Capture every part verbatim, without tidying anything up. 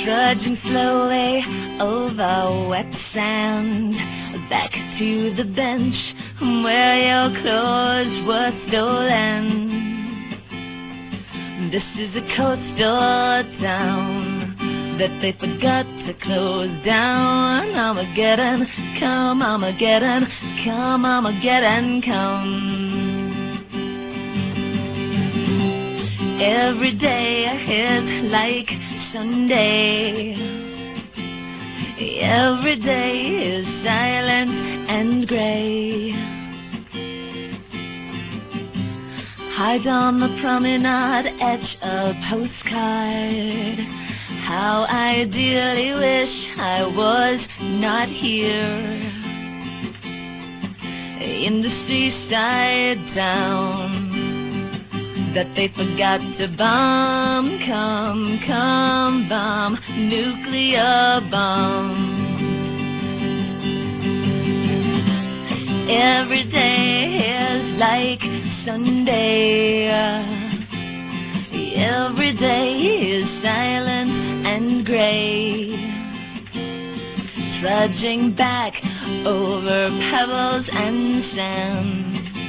trudging slowly over wet sand, back to the bench where your clothes were stolen. This is a coastal town that they forgot to close down. Armageddon, come Armageddon, come Armageddon, come. Every day is like Sunday. Every day is silent and gray. Hide on the promenade, etch a postcard. How I dearly wish I was not here in the seaside town that they forgot to bomb. Come, come, bomb, nuclear bomb. Every day is like Sunday. Every day is silent and gray. Trudging back over pebbles and sand,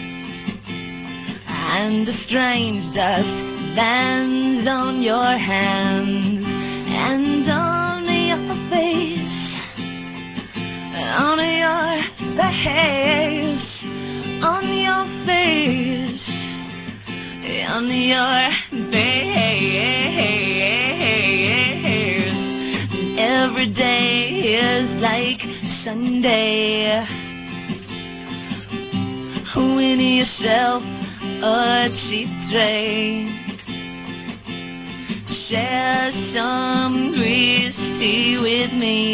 and a strange dust lands on your hands and on your face, on your face, on your face, on your face. Every day is like Sunday. Win yourself a cheap drink, share some greasy tea with me.